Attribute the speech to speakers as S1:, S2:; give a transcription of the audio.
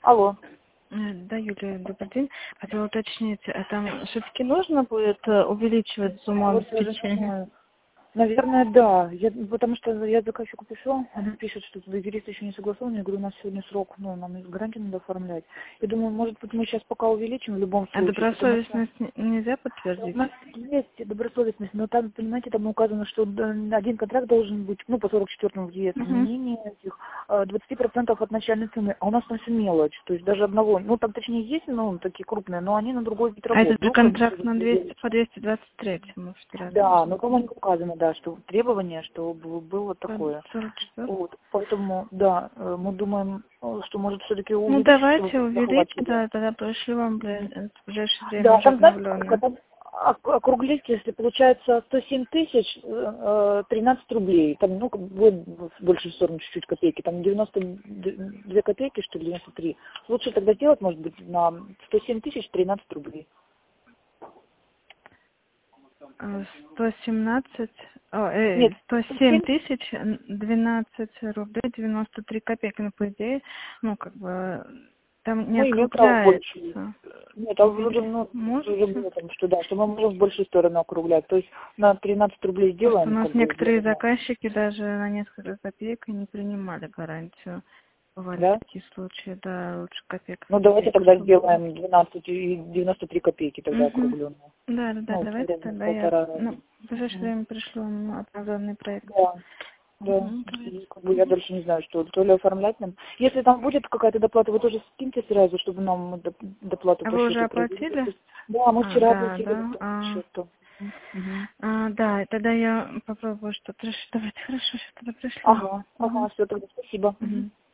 S1: Алло.
S2: Да, Юлия, добрый день. Хотела уточнить, а там все-таки нужно будет увеличивать сумму
S1: Вот даже не
S2: обеспечения?
S1: знаю. Наверное, да. Потому что я заказчику пишу, она пишет, что юрист еще не согласован. Я говорю, у нас сегодня срок, нам из гарантии надо оформлять. Я думаю, может быть, мы сейчас пока увеличим в любом
S2: А
S1: случае, потому что
S2: добросовестность нельзя
S1: у
S2: подтвердить?
S1: нас есть добросовестность, но там, понимаете, там указано, что один контракт должен быть, по 44-му ЕС, не
S2: Угу.
S1: менее этих 20% от начальной цены, а у нас там все мелочь, то есть даже одного, там точнее есть, такие крупные, но они на другой вид
S2: А
S1: работ.
S2: это же
S1: Вдруг они
S2: контракт
S1: что-то
S2: на
S1: сделали.
S2: 200 по 223 вчера
S1: Да,
S2: слышали.
S1: но там указано, да, что требование, чтобы было
S2: По
S1: такое.
S2: 44.
S1: Вот, поэтому, да, мы думаем, что может все-таки
S2: Ну,
S1: увеличить, чтобы
S2: давайте увеличим,
S1: захватили.
S2: да, тогда пришлю вам в ближайшее время
S1: Да,
S2: уже
S1: там, знаете, сколько
S2: обновленное.
S1: там округлить, если получается 107 тысяч, 13 рублей, там, как бы будет больше в сторону чуть-чуть копейки, там 92 копейки, что ли, 93. Лучше тогда сделать, может быть, на 107 тысяч 13 рублей.
S2: 117,
S1: Нет,
S2: 107
S1: 107.
S2: тысяч 12 рублей 93 копейки. Ну, по идее, как бы там не
S1: Мы имеем право больше.
S2: округляется.
S1: Нет, а вроде, уже
S2: Можете?
S1: было там, что мы можем в большую сторону округлять. То есть на 13 рублей
S2: Просто у
S1: сделаем,
S2: нас
S1: как бы,
S2: некоторые заказчики даже на несколько копеек и не принимали гарантию. Бывали
S1: да?
S2: такие случаи, да, лучше копейка
S1: Ну,
S2: в
S1: давайте
S2: копейку,
S1: тогда
S2: чтобы было.
S1: сделаем 12 и 93 копейки тогда
S2: Угу.
S1: округленные.
S2: Да, да, да, давайте
S1: Ровно в
S2: тогда я,
S1: полтора раза.
S2: в ближайшее
S1: Мгм.
S2: время пришлю вам обновленный проект.
S1: Да, да.
S2: Угу, давайте.
S1: И как бы я дальше не знаю, что то ли оформлять нам. Если там будет какая-то доплата, вы тоже скиньте сразу, чтобы нам доплату
S2: А
S1: по
S2: вы уже
S1: счету провели.
S2: оплатили?
S1: Да, мы вчера
S2: Да,
S1: оплатили
S2: да.
S1: по счету. Мгм.
S2: Да, тогда я попробую что-то решить. Давайте, хорошо, сейчас тогда пришлю.
S1: Ага,
S2: Угу.
S1: все, тогда спасибо.
S2: Угу.
S1: Мгм.